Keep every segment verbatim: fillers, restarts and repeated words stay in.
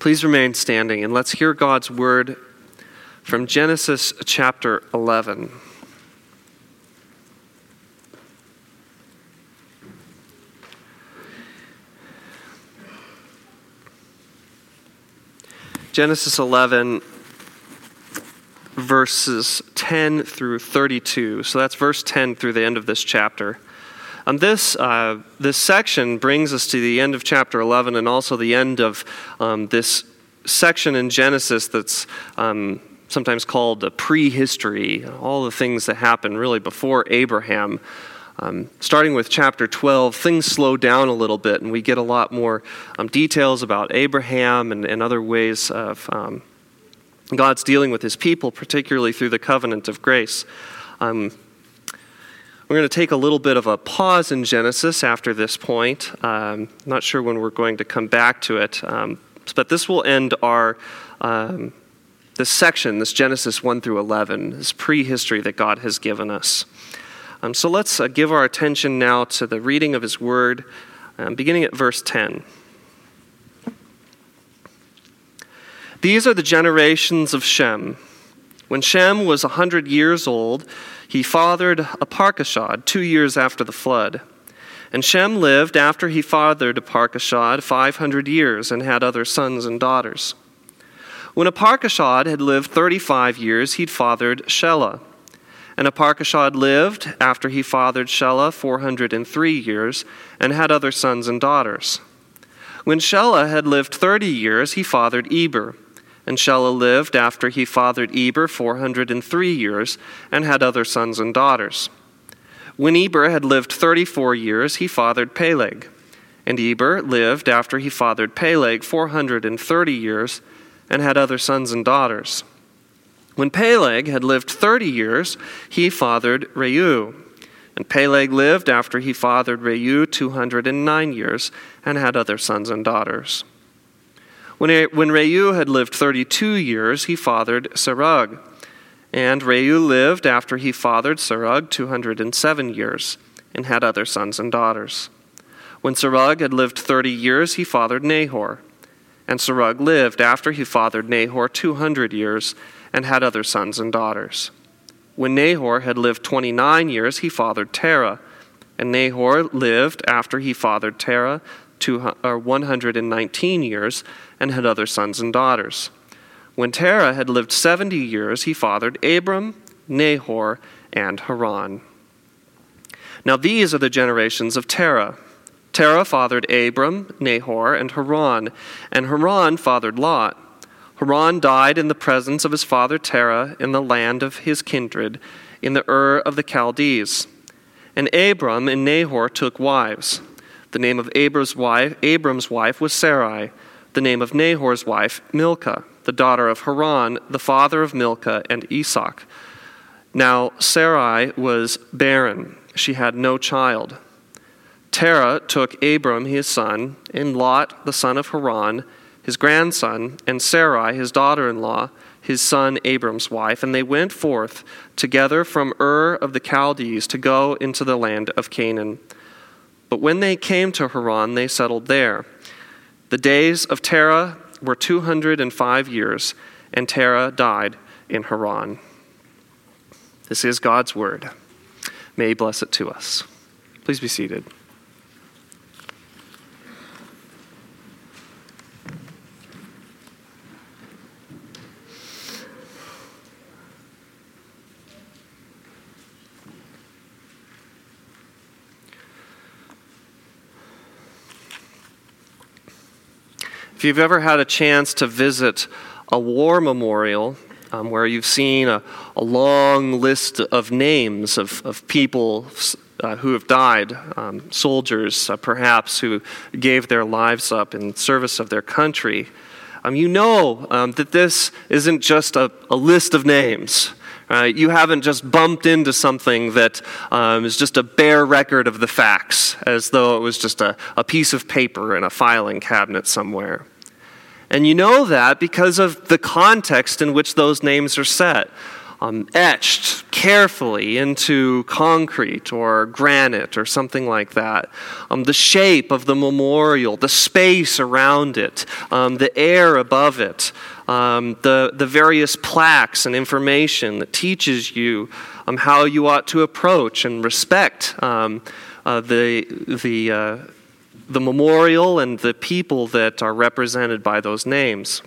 Please remain standing and let's hear God's word from Genesis chapter eleven. Genesis eleven, verses ten through thirty-two. So that's verse ten through the end of this chapter. Um, this uh, this section brings us to the end of chapter eleven and also the end of um, this section in Genesis that's um, sometimes called the prehistory, all the things that happened really before Abraham. Um, starting with chapter twelve, things slow down a little bit and we get a lot more um, details about Abraham and, and other ways of um, God's dealing with his people, particularly through the covenant of grace. Um, We're going to take a little bit of a pause in Genesis after this point. Um, not sure when we're going to come back to it, um, but this will end our um, this section, this Genesis one through eleven, this prehistory that God has given us. Um, so let's uh, give our attention now to the reading of his word, um, beginning at verse ten. These are the generations of Shem. When Shem was a hundred years old, he fathered Arpachshad two years after the flood. And Shem lived after he fathered Arpachshad five hundred years and had other sons and daughters. When Arpachshad had lived thirty-five years, he'd fathered Shelah. And Arpachshad lived after he fathered Shelah four hundred three years and had other sons and daughters. When Shelah had lived thirty years, he fathered Eber. And Shelah lived after he fathered Eber four hundred three years and had other sons and daughters. When Eber had lived thirty-four years, he fathered Peleg. And Eber lived after he fathered Peleg four hundred thirty years and had other sons and daughters. When Peleg had lived thirty years, he fathered Reu. And Peleg lived after he fathered Reu two hundred nine years and had other sons and daughters. When, when Reu had lived thirty-two years, he fathered Serug. And Reu lived after he fathered Serug two hundred seven years and had other sons and daughters. When Serug had lived thirty years, he fathered Nahor. And Serug lived after he fathered Nahor two hundred years and had other sons and daughters. When Nahor had lived twenty-nine years, he fathered Terah. And Nahor lived after he fathered Terah two, or one hundred nineteen years and had other sons and daughters. When Terah had lived seventy years, he fathered Abram, Nahor, and Haran. Now these are the generations of Terah. Terah fathered Abram, Nahor, and Haran, and Haran fathered Lot. Haran died in the presence of his father Terah in the land of his kindred, in the Ur of the Chaldees. And Abram and Nahor took wives. The name of Abram's wife, Abram's wife was Sarai. The name of Nahor's wife, Milcah, the daughter of Haran, the father of Milcah and Esau. Now Sarai was barren. She had no child. Terah took Abram his son, and Lot the son of Haran, his grandson, and Sarai his daughter-in-law, his son Abram's wife, and they went forth together from Ur of the Chaldees to go into the land of Canaan. But when they came to Haran, they settled there. The days of Terah were two hundred five years, and Terah died in Haran. This is God's word. May he bless it to us. Please be seated. If you've ever had a chance to visit a war memorial um, where you've seen a, a long list of names of, of people uh, who have died, um, soldiers uh, perhaps who gave their lives up in service of their country, um, you know um, that this isn't just a, a list of names. Uh, you haven't just bumped into something that um, is just a bare record of the facts, as though it was just a, a piece of paper in a filing cabinet somewhere. And you know that because of the context in which those names are set. um, etched carefully into concrete or granite or something like that. Um, the shape of the memorial, the space around it, um, the air above it, um, the, the various plaques and information that teaches you um, how you ought to approach and respect um, uh, the, the, uh, the memorial and the people that are represented by those names.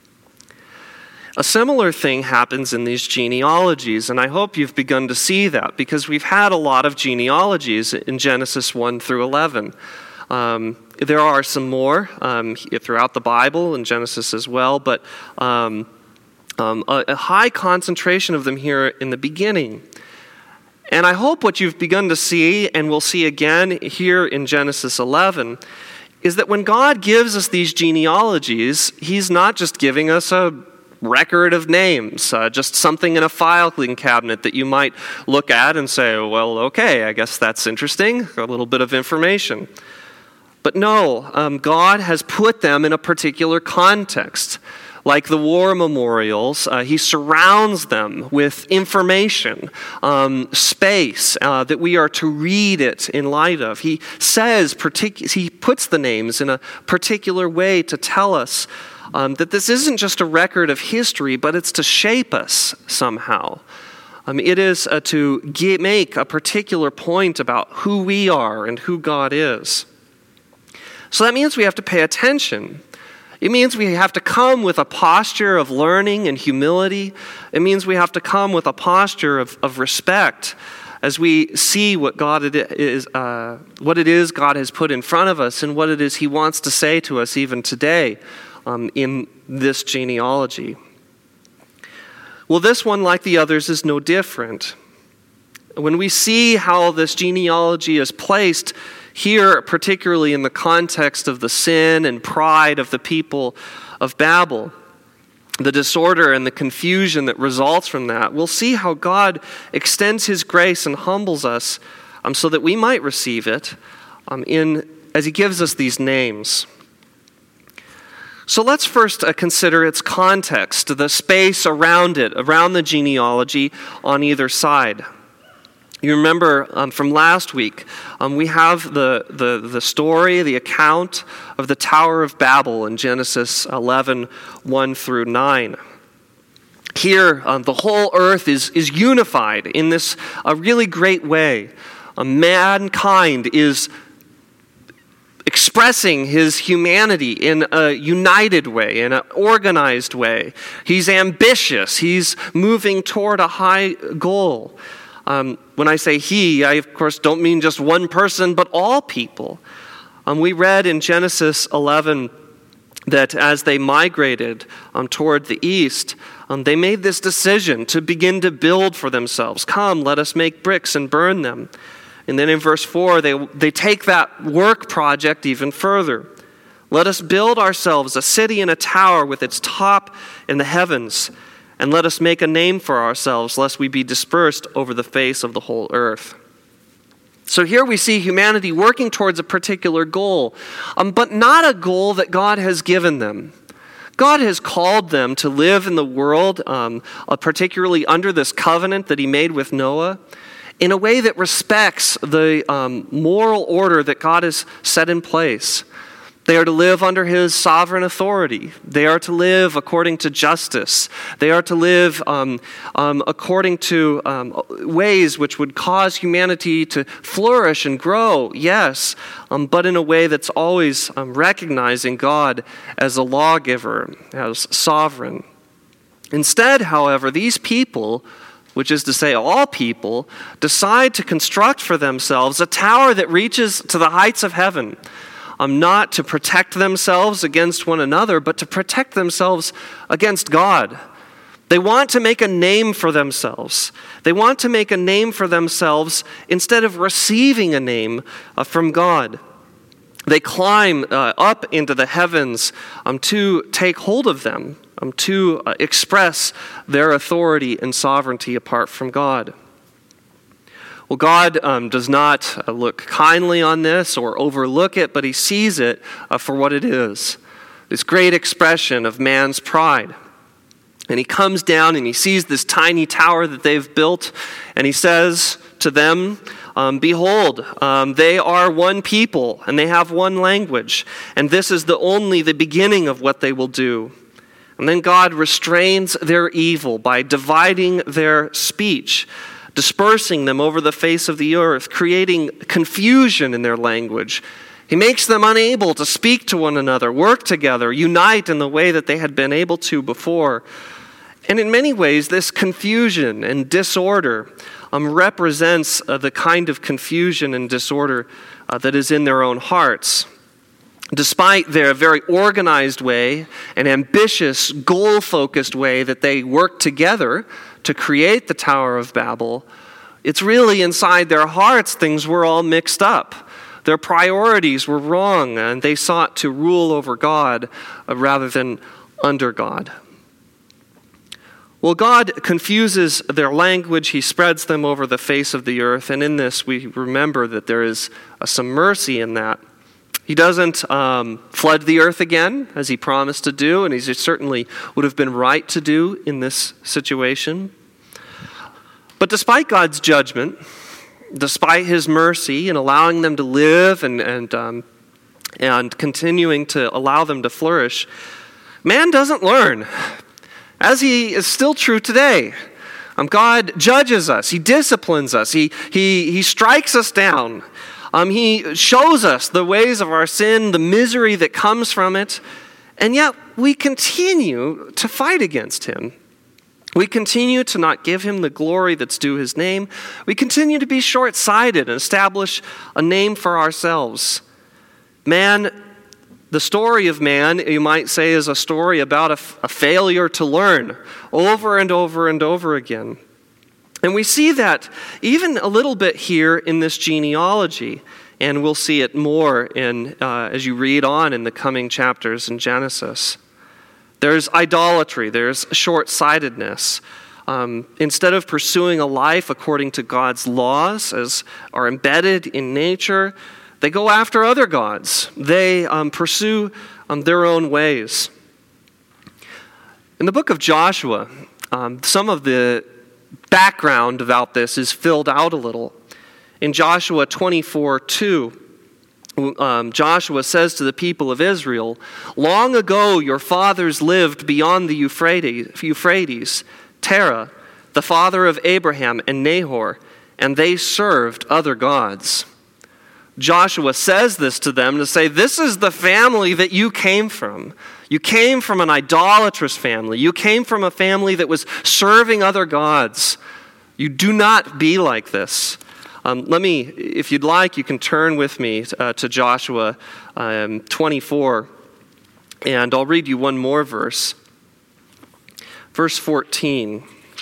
A similar thing happens in these genealogies, and I hope you've begun to see that because we've had a lot of genealogies in Genesis one through eleven. Um, there are some more um, throughout the Bible, in Genesis as well, but um, um, a, a high concentration of them here in the beginning. And I hope what you've begun to see, and we'll see again here in Genesis eleven, is that when God gives us these genealogies, He's not just giving us a record of names, uh, just something in a filing cabinet that you might look at and say, well, okay, I guess that's interesting, a little bit of information. But no, um, God has put them in a particular context. Like the war memorials, uh, He surrounds them with information, um, space, uh, that we are to read it in light of. He says, partic- He puts the names in a particular way to tell us Um, that this isn't just a record of history, but it's to shape us somehow. Um, it is uh, to get, make a particular point about who we are and who God is. So that means we have to pay attention. It means we have to come with a posture of learning and humility. It means we have to come with a posture of, of respect as we see what God it is, uh, what it is God has put in front of us and what it is He wants to say to us even today. Um, in this genealogy. Well, this one, like the others, is no different. When we see how this genealogy is placed here, particularly in the context of the sin and pride of the people of Babel, the disorder and the confusion that results from that, we'll see how God extends His grace and humbles us um, so that we might receive it um, in as He gives us these names. So let's first uh, consider its context, the space around it, around the genealogy on either side. You remember um, from last week, um, we have the, the, the story, the account of the Tower of Babel in Genesis eleven, one through nine. Here, um, the whole earth is, is unified in this a really great way. Uh, mankind is expressing his humanity in a united way, in an organized way. He's ambitious. He's moving toward a high goal. Um, when I say he, I of course don't mean just one person, but all people. Um, we read in Genesis eleven that as they migrated um, toward the east, um, they made this decision to begin to build for themselves. Come, let us make bricks and burn them. And then in verse four, they, they take that work project even further. Let us build ourselves a city and a tower with its top in the heavens, and let us make a name for ourselves, lest we be dispersed over the face of the whole earth. So here we see humanity working towards a particular goal, um, but not a goal that God has given them. God has called them to live in the world, um, uh, particularly under this covenant that He made with Noah, in a way that respects the um, moral order that God has set in place. They are to live under His sovereign authority. They are to live according to justice. They are to live um, um, according to um, ways which would cause humanity to flourish and grow, yes, um, but in a way that's always um, recognizing God as a lawgiver, as sovereign. Instead, however, these people, which is to say all people, decide to construct for themselves a tower that reaches to the heights of heaven, um, not to protect themselves against one another, but to protect themselves against God. They want to make a name for themselves. They want to make a name for themselves instead of receiving a name uh, from God. They climb uh, up into the heavens um, to take hold of them, Um, to uh, express their authority and sovereignty apart from God. Well, God um, does not uh, look kindly on this or overlook it, but He sees it uh, for what it is, this great expression of man's pride. And he comes down and he sees this tiny tower that they've built, and he says to them, um, behold, um, they are one people, and they have one language, and this is the only the beginning of what they will do. And then God restrains their evil by dividing their speech, dispersing them over the face of the earth, creating confusion in their language. He makes them unable to speak to one another, work together, unite in the way that they had been able to before. And in many ways, this confusion and disorder um, represents uh, the kind of confusion and disorder uh, that is in their own hearts. Despite their very organized way and ambitious, goal-focused way that they worked together to create the Tower of Babel, it's really inside their hearts things were all mixed up. Their priorities were wrong, and they sought to rule over God uh, rather than under God. Well, God confuses their language. He spreads them over the face of the earth. And in this, we remember that there is uh, some mercy in that. He doesn't um, flood the earth again, as he promised to do, and he certainly would have been right to do in this situation. But despite God's judgment, despite his mercy in allowing them to live and, and, um, and continuing to allow them to flourish, man doesn't learn. As he is still true today. Um, God judges us. He disciplines us. He, he, he strikes us down. Um, he shows us the ways of our sin, the misery that comes from it. And yet we continue to fight against him. We continue to not give him the glory that's due his name. We continue to be short-sighted and establish a name for ourselves. Man The story of man, you might say, is a story about a, f- a failure to learn over and over and over again. And we see that even a little bit here in this genealogy, and we'll see it more in uh, as you read on in the coming chapters in Genesis. There's idolatry, there's short-sightedness. Um, instead of pursuing a life according to God's laws, as are embedded in nature, they go after other gods. They um, pursue um, their own ways. In the book of Joshua, um, some of the background about this is filled out a little. In Joshua twenty-four two, um, Joshua says to the people of Israel, "Long ago your fathers lived beyond the Euphrates, Euphrates, Terah, the father of Abraham and Nahor, and they served other gods." Joshua says this to them to say, this is the family that you came from. You came from an idolatrous family. You came from a family that was serving other gods. You do not be like this. Um, let me, if you'd like, you can turn with me uh, to Joshua um, twenty-four, and I'll read you one more verse. Verse fourteen.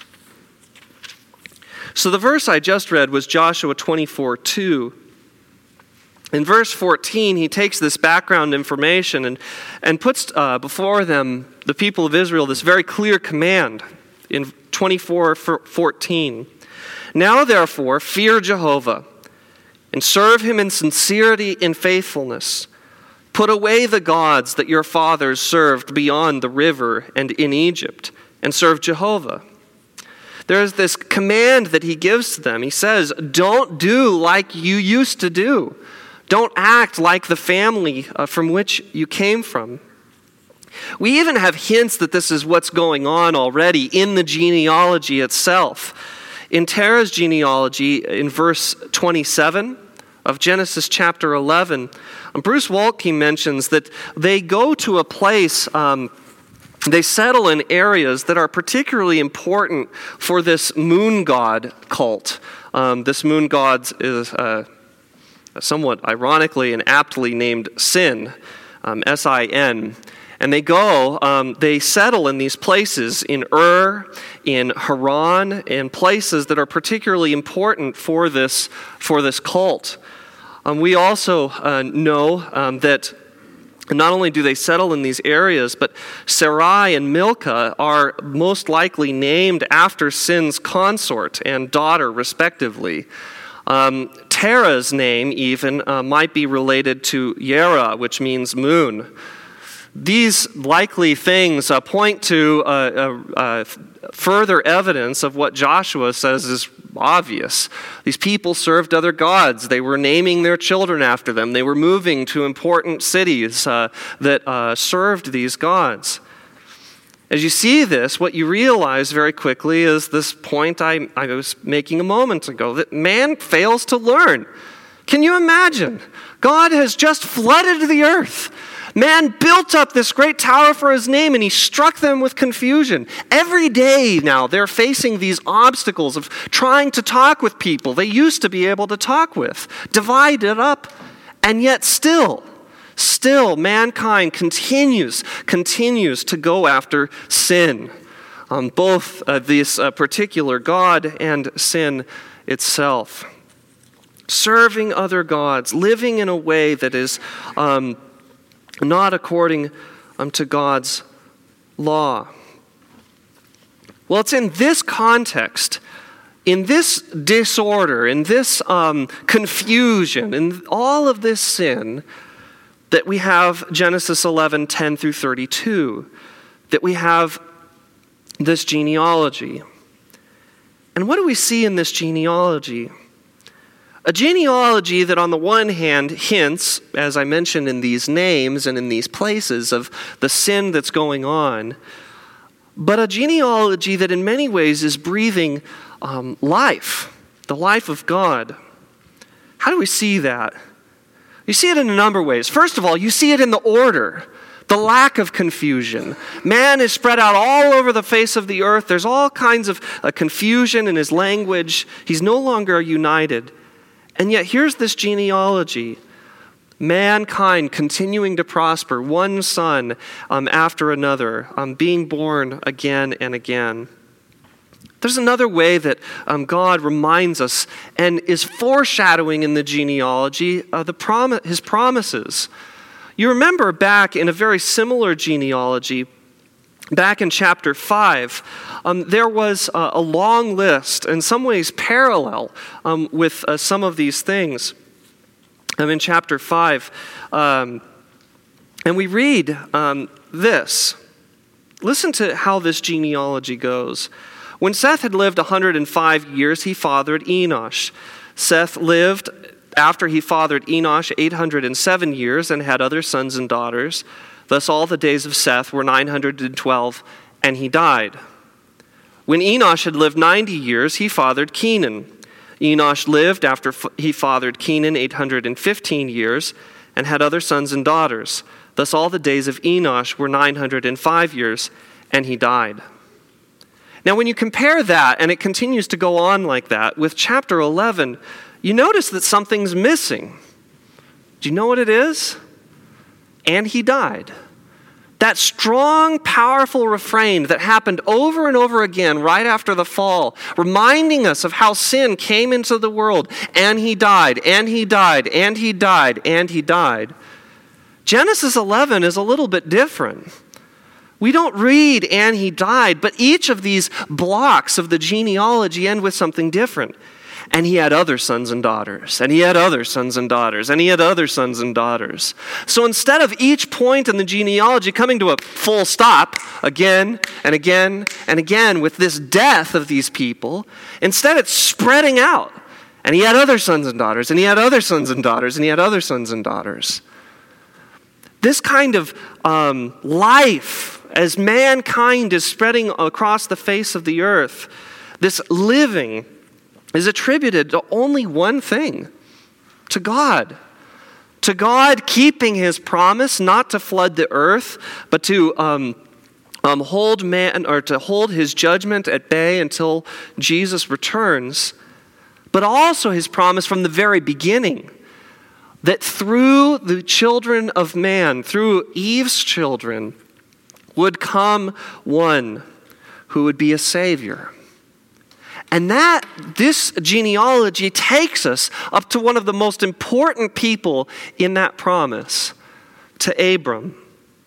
So the verse I just read was Joshua twenty-four two. In verse fourteen, he takes this background information and, and puts uh, before them, the people of Israel, this very clear command in twenty-four fourteen. "Now therefore fear Jehovah and serve him in sincerity and faithfulness. Put away the gods that your fathers served beyond the river and in Egypt, and serve Jehovah." There is this command that he gives to them. He says, don't do like you used to do. Don't act like the family uh, from which you came from. We even have hints that this is what's going on already in the genealogy itself. In Terah's genealogy, in verse twenty-seven of Genesis chapter eleven, Bruce Waltke mentions that they go to a place, um, they settle in areas that are particularly important for this moon god cult. Um, this moon god is uh, somewhat ironically and aptly named Sin, um, S I N. And they go, um, they settle in these places in Ur, in Haran, in places that are particularly important for this, for this cult. Um, we also uh, know um, that not only do they settle in these areas, but Sarai and Milcah are most likely named after Sin's consort and daughter, respectively. Um, Terah's name even uh, might be related to Yera, which means moon. These likely things uh, point to uh, uh, uh, further evidence of what Joshua says is obvious. These people served other gods. They were naming their children after them. They were moving to important cities uh, that uh, served these gods. As you see this, what you realize very quickly is this point I, I was making a moment ago, that man fails to learn. Can you imagine? God has just flooded the earth. Man built up this great tower for his name, and he struck them with confusion. Every day now, they're facing these obstacles of trying to talk with people they used to be able to talk with, divided up, and yet still, still, mankind continues, continues to go after sin, um, both uh, this uh, particular God and sin itself. Serving other gods, living in a way that is um, not according um, to God's law. Well, it's in this context, in this disorder, in this um, confusion, in all of this sin, that we have Genesis eleven, ten through thirty-two, that we have this genealogy. And what do we see in this genealogy? A genealogy that on the one hand hints, as I mentioned in these names and in these places, of the sin that's going on, but a genealogy that in many ways is breathing um, life, the life of God. How do we see that? You see it in a number of ways. First of all, you see it in the order, the lack of confusion. Man is spread out all over the face of the earth. There's all kinds of uh, confusion in his language. He's no longer united. And yet here's this genealogy. Mankind continuing to prosper, one son um, after another, um, being born again and again. There's another way that um, God reminds us and is foreshadowing in the genealogy uh, the prom- his promises. You remember back in a very similar genealogy, back in chapter five, um, there was uh, a long list, in some ways parallel um, with uh, some of these things. Um, in chapter five, um, and we read um, this. Listen to how this genealogy goes. When Seth had lived one hundred five years, he fathered Enosh. Seth lived, after he fathered Enosh, eight hundred seven years and had other sons and daughters. Thus all the days of Seth were nine hundred twelve, and he died. When Enosh had lived ninety years, he fathered Kenan. Enosh lived, after he fathered Kenan, eight hundred fifteen years, and had other sons and daughters. Thus all the days of Enosh were nine hundred five years, and he died. Now when you compare that, and it continues to go on like that, with chapter eleven, you notice that something's missing. Do you know what it is? And he died. That strong, powerful refrain that happened over and over again right after the fall, reminding us of how sin came into the world, and he died, and he died, and he died, and he died. Genesis eleven is a little bit different. We don't read, and he died, but each of these blocks of the genealogy end with something different. And he had other sons and daughters, and he had other sons and daughters, and he had other sons and daughters. So instead of each point in the genealogy coming to a full stop again and again and again with this death of these people, instead it's spreading out. And he had other sons and daughters, and he had other sons and daughters, and he had other sons and daughters. This kind of um, life, as mankind is spreading across the face of the earth, this living is attributed to only one thing, to God. To God keeping his promise not to flood the earth, but to um, um, hold man or to hold his judgment at bay until Jesus returns, but also his promise from the very beginning that through the children of man, through Eve's children, would come one who would be a Savior. And that, this genealogy takes us up to one of the most important people in that promise, to Abram.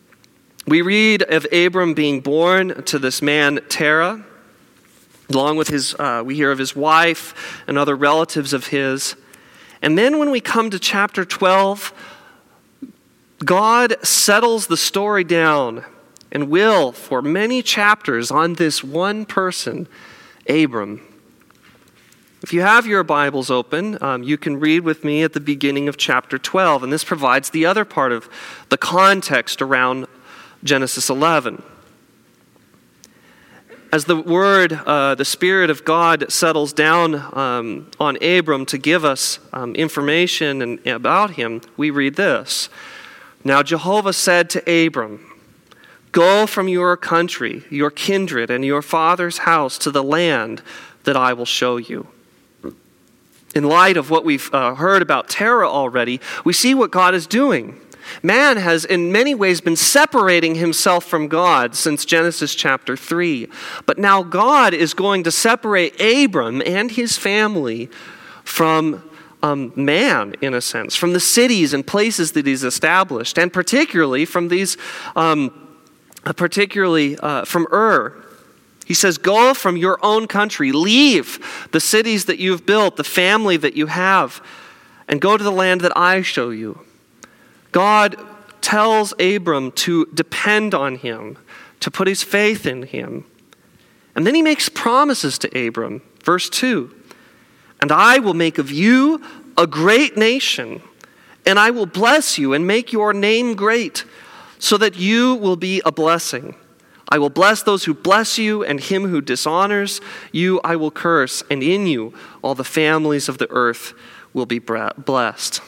We read of Abram being born to this man, Terah, along with his, uh, we hear of his wife and other relatives of his. And then when we come to chapter twelve, God settles the story down and will for many chapters on this one person, Abram. If you have your Bibles open, um, you can read with me at the beginning of chapter twelve, and this provides the other part of the context around Genesis eleven. As the word, uh, the Spirit of God settles down um, on Abram to give us um, information and, about him, we read this. Now Jehovah said to Abram, "Go from your country, your kindred, and your father's house to the land that I will show you." In light of what we've uh, heard about Terah already, we see what God is doing. Man has in many ways been separating himself from God since Genesis chapter three. But now God is going to separate Abram and his family from um, man, in a sense, from the cities and places that he's established, and particularly from these, um, particularly uh, from Ur. He says, go from your own country, leave the cities that you've built, the family that you have, and go to the land that I show you. God tells Abram to depend on him, to put his faith in him. And then he makes promises to Abram. Verse two, "And I will make of you a great nation, and I will bless you and make your name great, so that you will be a blessing. I will bless those who bless you, and him who dishonors you I will curse, and in you all the families of the earth will be blessed."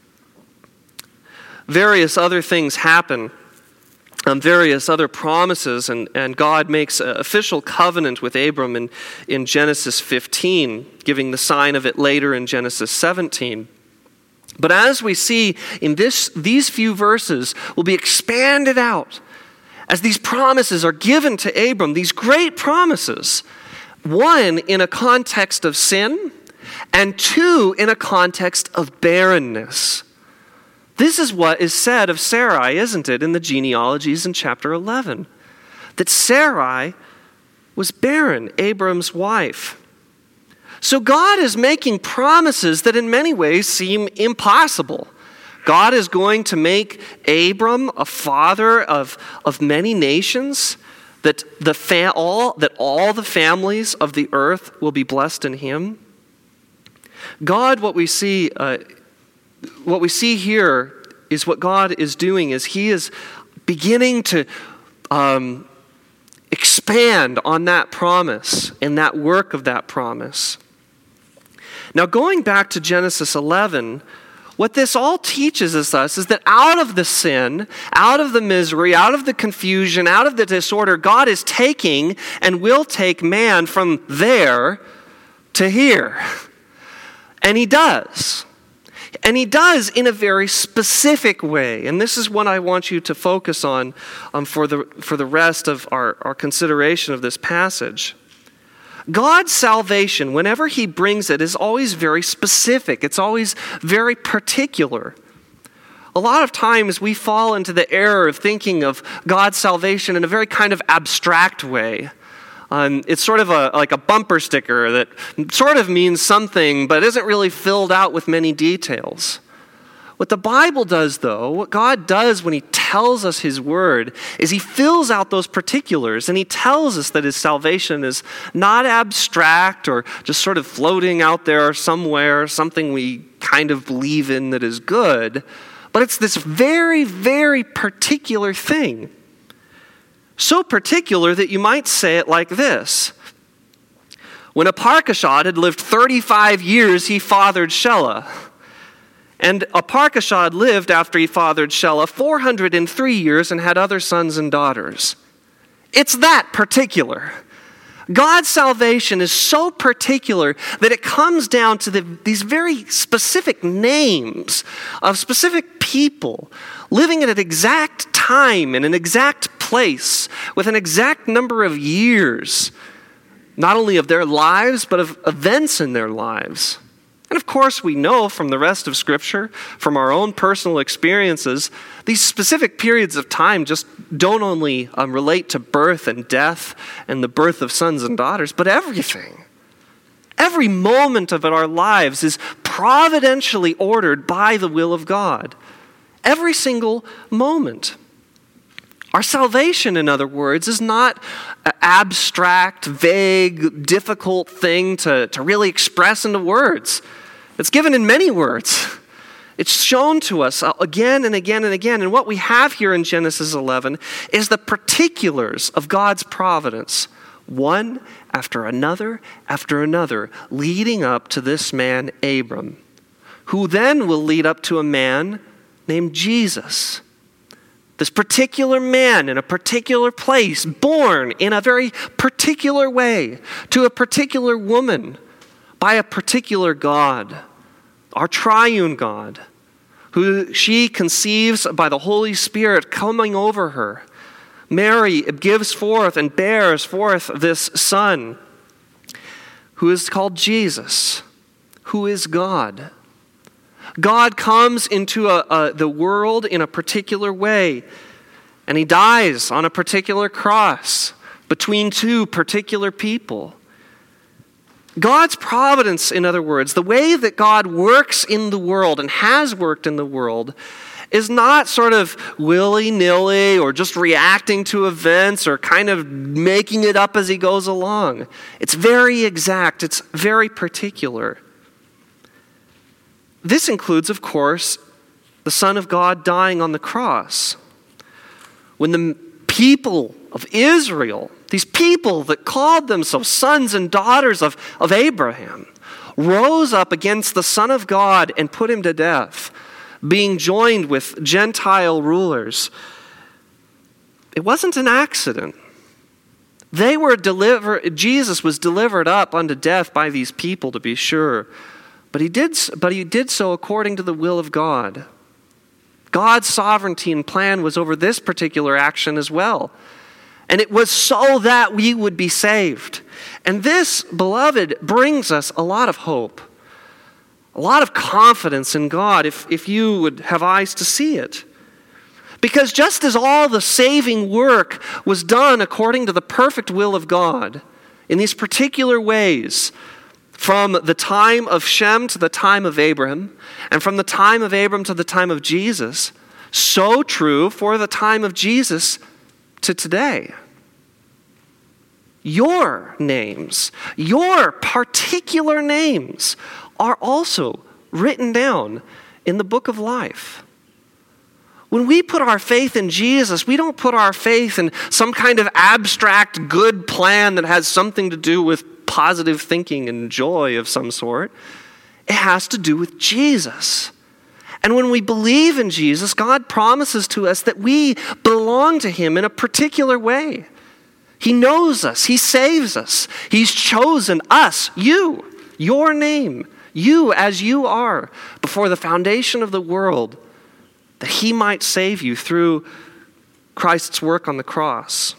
Various other things happen, um, various other promises, and, and God makes an official covenant with Abram in, in Genesis fifteen, giving the sign of it later in Genesis seventeen. But as we see in this, these few verses will be expanded out as these promises are given to Abram, these great promises, one in a context of sin, and two in a context of barrenness. This is what is said of Sarai, isn't it, in the genealogies in chapter eleven, that Sarai was barren, Abram's wife. So God is making promises that in many ways seem impossible. God is going to make Abram a father of, of many nations, that the fa- all that all the families of the earth will be blessed in him. God, what we see, uh, what we see here is what God is doing is he is beginning to um, expand on that promise and that work of that promise. Now, going back to Genesis eleven, what this all teaches us is that out of the sin, out of the misery, out of the confusion, out of the disorder, God is taking and will take man from there to here. And he does. And he does in a very specific way. And this is what I want you to focus on um, for the, for the rest of our, our consideration of this passage. God's salvation, whenever he brings it, is always very specific. It's always very particular. A lot of times we fall into the error of thinking of God's salvation in a very kind of abstract way. Um, it's sort of a, like a bumper sticker that sort of means something, but isn't really filled out with many details. What the Bible does, though, what God does when he tells us his word, is he fills out those particulars, and he tells us that his salvation is not abstract or just sort of floating out there somewhere, something we kind of believe in that is good, but it's this very, very particular thing. So particular that you might say it like this. When Arpachshad had lived thirty-five years, he fathered Shelah. And Arpachshad lived after he fathered Shelah four hundred three years and had other sons and daughters. It's that particular. God's salvation is so particular that it comes down to the, these very specific names of specific people living at an exact time in an exact place with an exact number of years, not only of their lives, but of events in their lives. And of course, we know from the rest of Scripture, from our own personal experiences, these specific periods of time just don't only um, relate to birth and death and the birth of sons and daughters, but everything. Every moment of our lives is providentially ordered by the will of God. Every single moment. Our salvation, in other words, is not an abstract, vague, difficult thing to, to really express into words. It's given in many words. It's shown to us again and again and again. And what we have here in Genesis eleven is the particulars of God's providence, one after another after another, leading up to this man, Abram, who then will lead up to a man named Jesus. This particular man in a particular place, born in a very particular way, to a particular woman, by a particular God, our triune God, who she conceives by the Holy Spirit coming over her. Mary gives forth and bears forth this son, who is called Jesus, who is God. God comes into a, a, the world in a particular way, and he dies on a particular cross between two particular people. God's providence, in other words, the way that God works in the world and has worked in the world, is not sort of willy-nilly or just reacting to events or kind of making it up as he goes along. It's very exact. It's very particular. This includes, of course, the Son of God dying on the cross. When the people of Israel, these people that called themselves sons and daughters of, of Abraham, rose up against the Son of God and put him to death, being joined with Gentile rulers, it wasn't an accident. They were delivered, Jesus was delivered up unto death by these people, to be sure. But he did, but he did so according to the will of God. God's sovereignty and plan was over this particular action as well. And it was so that we would be saved. And this, beloved, brings us a lot of hope, a lot of confidence in God, if, if you would have eyes to see it. Because just as all the saving work was done according to the perfect will of God, in these particular ways, from the time of Shem to the time of Abraham, and from the time of Abram to the time of Jesus, so true for the time of Jesus to today. Your names, your particular names, are also written down in the book of life. When we put our faith in Jesus, we don't put our faith in some kind of abstract good plan that has something to do with positive thinking and joy of some sort. It has to do with Jesus. And when we believe in Jesus, God promises to us that we belong to him in a particular way. He knows us. He saves us. He's chosen us, you, your name, you as you are, before the foundation of the world, that he might save you through Christ's work on the cross.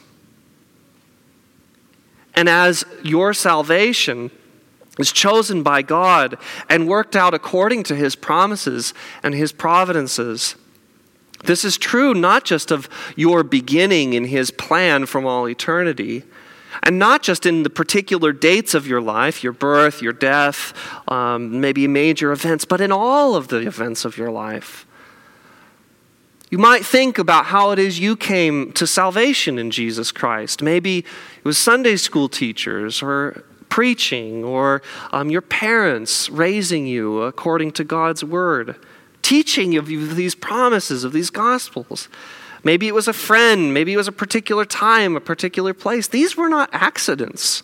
And as your salvation is chosen by God and worked out according to his promises and his providences, this is true not just of your beginning in his plan from all eternity, and not just in the particular dates of your life, your birth, your death, um, maybe major events, but in all of the events of your life. You might think about how it is you came to salvation in Jesus Christ. Maybe it was Sunday school teachers or preaching or um, your parents raising you according to God's word, teaching of you these promises of these gospels. Maybe it was a friend. Maybe it was a particular time, a particular place. These were not accidents.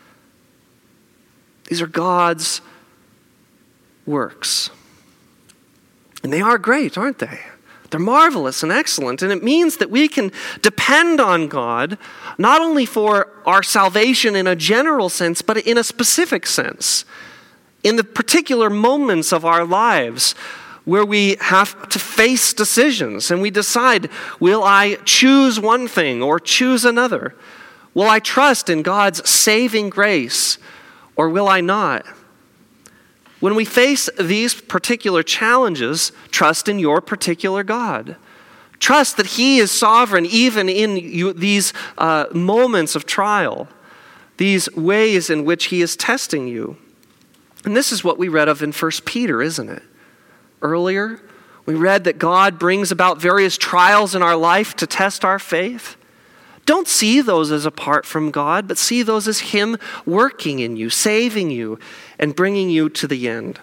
These are God's works. And they are great, aren't they? They're marvelous and excellent, and it means that we can depend on God not only for our salvation in a general sense, but in a specific sense. In the particular moments of our lives where we have to face decisions and we decide, will I choose one thing or choose another? Will I trust in God's saving grace or will I not? When we face these particular challenges, trust in your particular God. Trust that he is sovereign even in you, these uh, moments of trial, these ways in which he is testing you. And this is what we read of in First Peter, isn't it? Earlier, We read that God brings about various trials in our life to test our faith. Don't see those as apart from God, but see those as Him working in you, saving you, and bringing you to the end.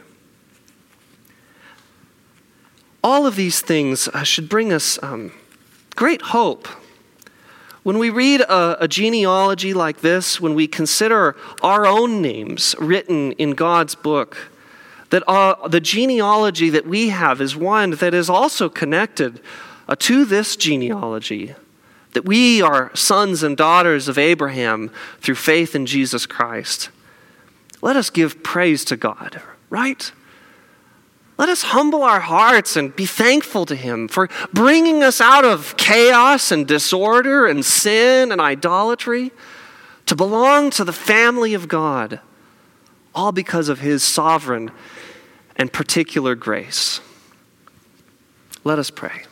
All of these things uh, should bring us um, great hope. When we read a, a genealogy like this, when we consider our own names written in God's book, that uh, the genealogy that we have is one that is also connected uh, to this genealogy, that we are sons and daughters of Abraham through faith in Jesus Christ. Let us give praise to God, right? Let us humble our hearts and be thankful to Him for bringing us out of chaos and disorder and sin and idolatry to belong to the family of God, all because of His sovereign and particular grace. Let us pray.